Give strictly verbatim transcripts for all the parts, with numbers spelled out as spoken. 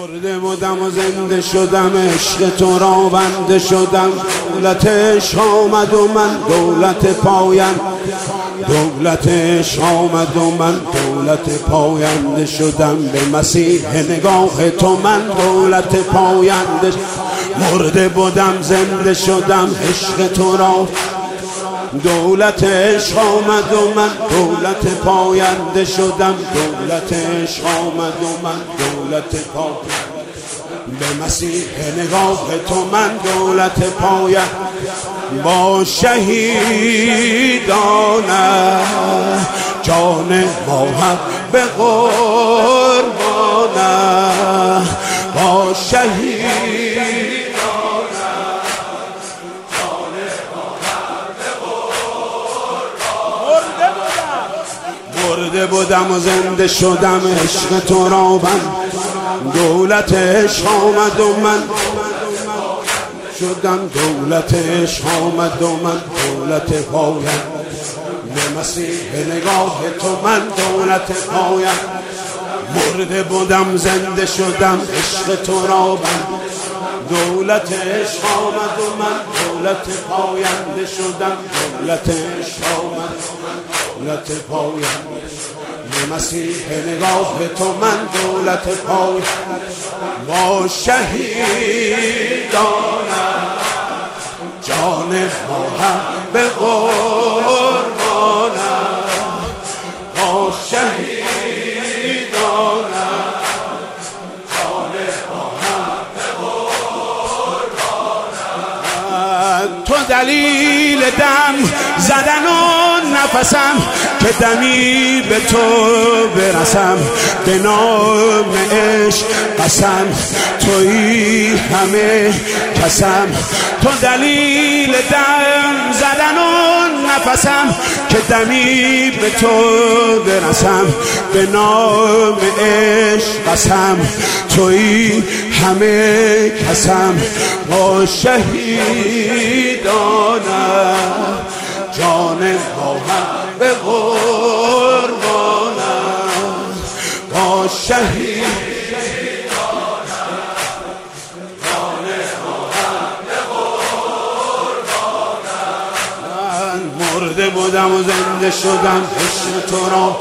مرده بودم و زنده شدم، عشق تو را بنده شدم. دولت عشق آمد و من دولت پایم، دولت عشق آمد و من دولت پاینده شدم. به مسیح نگاه تو من دولت پاینده. مرده بودم زنده شدم، عشق تو را دولت عشق آمد و من دولت پاینده شدم. دولت عشق آمد و من دولت پاینده. به مسیح نگاه تو من دولت پاینده. با شهیدانه جان ما هم به قربانه. با شهید مرده بودم و زنده شدم، عشق تو را بند. دولت عشق آمد و من شدم، دولت عشق آمد و من دولت پایم. به مسیح نگاه تو من دولت پایم. مرده بودم زنده شدم، عشق تو را بند. دولت عشق آمد و من دولت پاینده شدم. دولت عشق آمد دولت پاینده. به مسیح نگاه تو من دولت پاینده. با شهیدانه جان ما هم به قربانه. با شهیدانه جان ما هم به قربانه. تو دلیل دم زدن و نفسم که دمی به تو برسم. به نام عشق قسم تویی همه کسم. تو دلیل دم زدن و نفسم که دمی به تو برسم. به نام عشق قسم تویی همه کسم. با شهیدانه جان ما هم به قربانه. با شهیدانه جان ما هم به قربانه. مرده بودم و زنده شدم، عشق تو را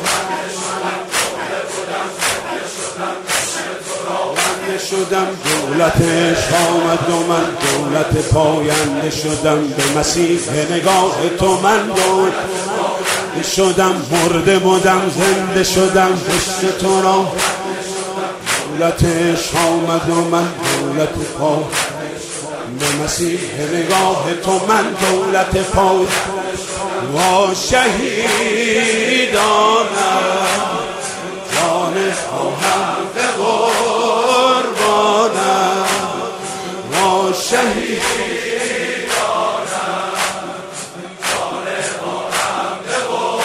شدم. دولت عشق آمد و من دولت پاینده شدم. به مسیح نگاه تو من دولت شدم. مرده بودم زنده شدم، عشق تو را دولت عشق آمد و من دولت پاینده. به مسیح نگاه تو من دولت پاینده. با شهیدانه جان ما هم به شهیدانه جان ما هم به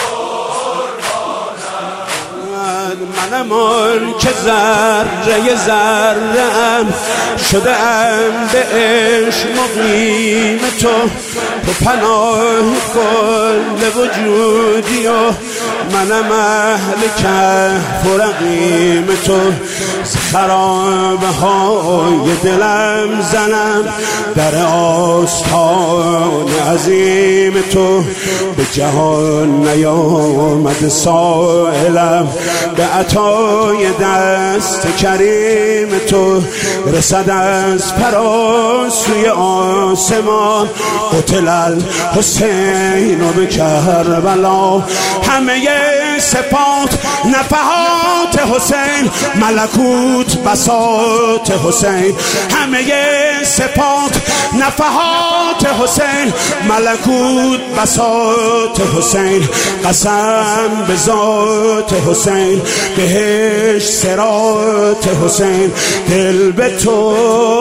قربانه. منم آن که ذره ذره‌ام شده‌ام به عشق مقیم تو. تو پناه کل وجودی و منم اهل کهف و رقیم تو. خرابه های دلم زنم در آستان عظیم تو. به جهان نیامد سائلم به عطای دست کریم تو. رسد از فراسوی آسمان قتل الحسین و به کربلا. همه صفات نفحات حسین، ملکوت بساط حسین. همه صفات نفحات حسین، ملکوت بساط حسین. قسم به ذات حسین، بهشت صراط حسین. دل به تو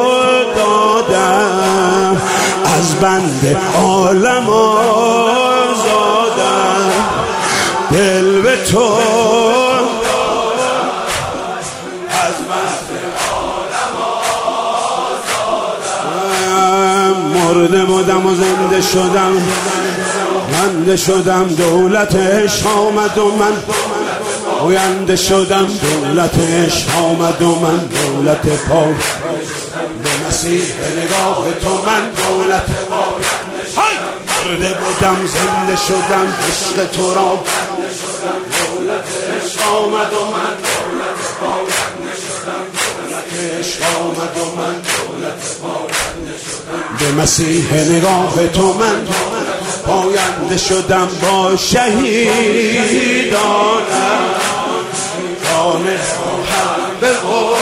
دادم از بند عالم آزادم. دل به تو از بند عالم آزادم. مرده بودم و زنده شدم، زنده شدم. دولت عشق آمد و من پاینده شدم، دولت عشق آمد و من دولت پای به مسیح نگاه تو من دولت پای مرده بودم زنده شدم عشق تو را دولت عشق آمد و من دولت پاینده شدم دولت عشق آمد و من دولت پاینده شدم به مسیح نگاه تو من پاینده شدم با شهیدانم جان هم به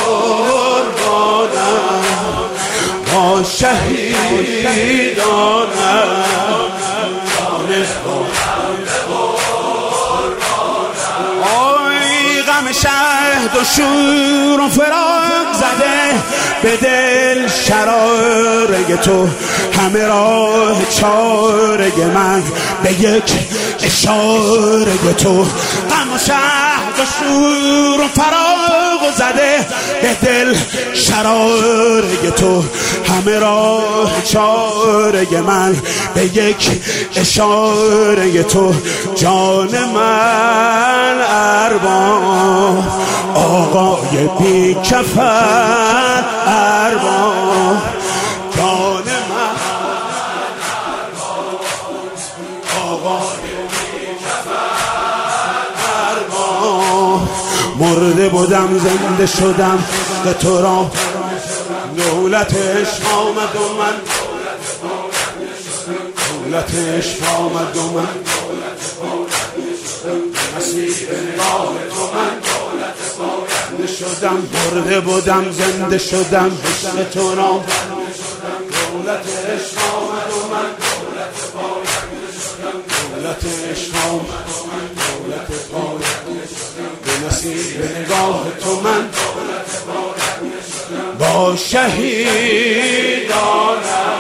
قربانم با شهیدانم جان هم به قربانم آی غم شهد و شور و فراق زده به دل شراره تو همه راه چاره من به یک اشاره تو غم و شهد و شور و فراق زده به دل شراره تو همه راه چاره من به یک اشاره تو جان من ارباب آقای بی کفن ارباب جان من آقای بی کفن ارباب مرده بودم زنده شدم به تو را دولت عشق آمد و من دولت عشق آمد و من مسیح نگاه تو من دولت شدم مرده بودم زنده شدم عشق تو را دولت عشق آمد و من دولت عشق آمد و من دولت پاینده شدم به مسیح نگاه تو من با شهیدانم